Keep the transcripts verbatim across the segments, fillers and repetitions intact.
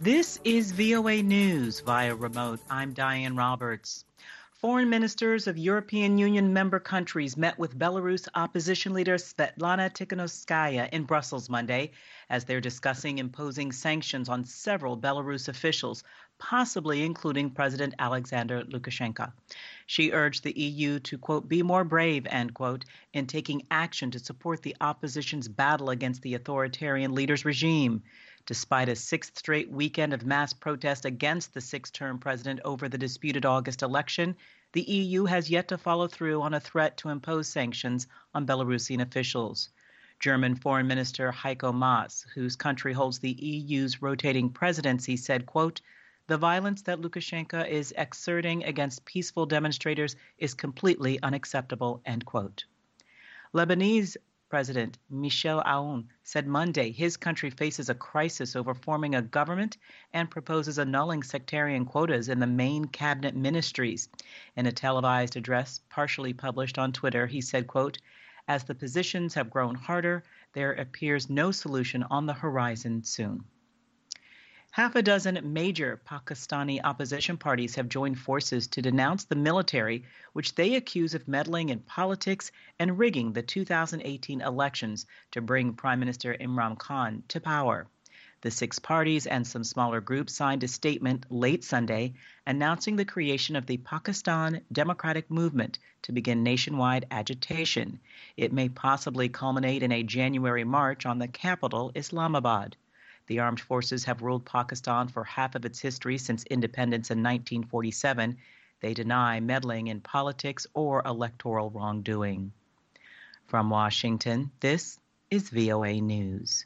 This is V O A News via remote. I'm Diane Roberts. Foreign ministers of European Union member countries met with Belarus opposition leader Svetlana Tikhanovskaya in Brussels Monday as they're discussing imposing sanctions on several Belarus officials, possibly including President Alexander Lukashenko. She urged the E U to, quote, be more brave, end quote, in taking action to support the opposition's battle against the authoritarian leader's regime. Despite a sixth straight weekend of mass protest against the six-term president over the disputed August election, the E U has yet to follow through on a threat to impose sanctions on Belarusian officials. German Foreign Minister Heiko Maas, whose country holds the E U's rotating presidency, said, quote, the violence that Lukashenko is exerting against peaceful demonstrators is completely unacceptable, end quote. Lebanese President Michel Aoun said Monday his country faces a crisis over forming a government and proposes annulling sectarian quotas in the main cabinet ministries. In a televised address partially published on Twitter, he said, quote, as the positions have grown harder, there appears no solution on the horizon soon. Half a dozen major Pakistani opposition parties have joined forces to denounce the military, which they accuse of meddling in politics and rigging the two thousand eighteen elections to bring Prime Minister Imran Khan to power. The six parties and some smaller groups signed a statement late Sunday announcing the creation of the Pakistan Democratic Movement to begin nationwide agitation. It may possibly culminate in a January march on the capital, Islamabad. The armed forces have ruled Pakistan for half of its history since independence in nineteen forty-seven. They deny meddling in politics or electoral wrongdoing. From Washington, this is V O A News.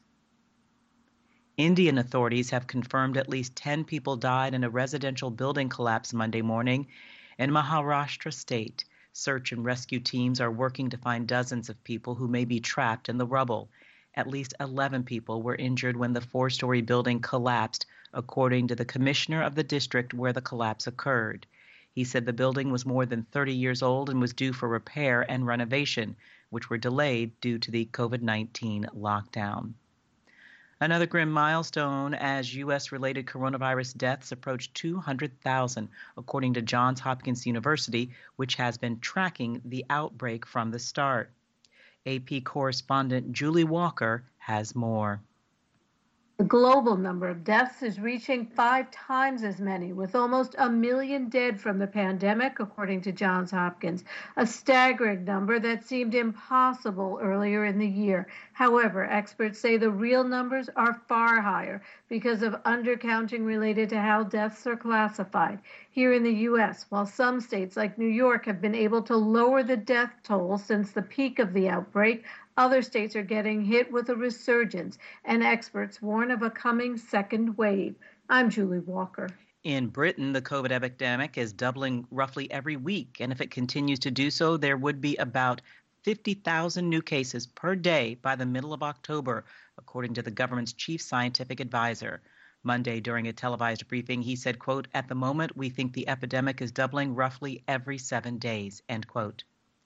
Indian authorities have confirmed at least ten people died in a residential building collapse Monday morning in Maharashtra state. Search and rescue teams are working to find dozens of people who may be trapped in the rubble. At least eleven people were injured when the four-story building collapsed, according to the commissioner of the district where the collapse occurred. He said the building was more than thirty years old and was due for repair and renovation, which were delayed due to the COVID nineteen lockdown. Another grim milestone as U S-related coronavirus deaths approach two hundred thousand, according to Johns Hopkins University, which has been tracking the outbreak from the start. A P correspondent Julie Walker has more. The global number of deaths is reaching five times as many, with almost a million dead from the pandemic, according to Johns Hopkins, a staggering number that seemed impossible earlier in the year. However, experts say the real numbers are far higher because of undercounting related to how deaths are classified. Here in the U S, while some states like New York have been able to lower the death toll since the peak of the outbreak, other states are getting hit with a resurgence, and experts warn of a coming second wave. I'm Julie Walker. In Britain, the COVID epidemic is doubling roughly every week, and if it continues to do so, there would be about fifty thousand new cases per day by the middle of October, according to the government's chief scientific advisor. Monday, during a televised briefing, he said, quote, at the moment, we think the epidemic is doubling roughly every seven days, end quote.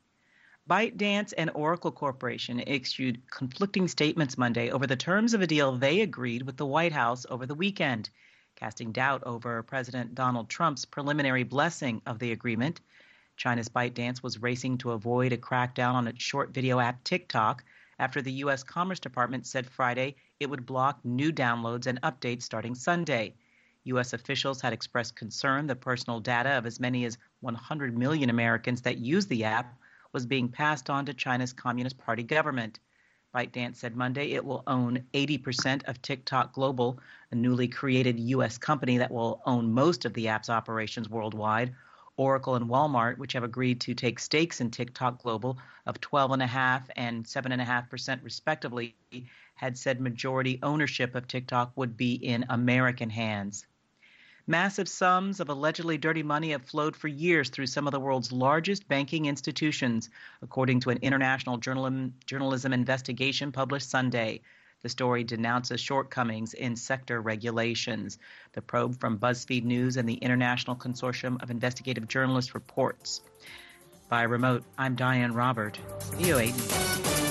ByteDance and Oracle Corporation issued conflicting statements Monday over the terms of a deal they agreed with the White House over the weekend, casting doubt over President Donald Trump's preliminary blessing of the agreement. China's ByteDance was racing to avoid a crackdown on its short video app TikTok after the U S Commerce Department said Friday it would block new downloads and updates starting Sunday. U S officials had expressed concern the personal data of as many as one hundred million Americans that use the app was being passed on to China's Communist Party government. ByteDance said Monday it will own eighty percent of TikTok Global, a newly created U S company that will own most of the app's operations worldwide. Oracle and Walmart, which have agreed to take stakes in TikTok Global of twelve point five and seven point five percent respectively, had said majority ownership of TikTok would be in American hands. Massive sums of allegedly dirty money have flowed for years through some of the world's largest banking institutions, according to an international journalism, journalism investigation published Sunday. The story denounces shortcomings in sector regulations. The probe from BuzzFeed News and the International Consortium of Investigative Journalists reports. By remote, I'm Diane Robert, V O A News.